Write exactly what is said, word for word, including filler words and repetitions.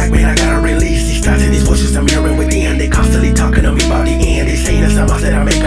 mic, man, I gotta release these thoughts and these voices I'm hearing within. They constantly talking to me about the end. They saying it's a must that I make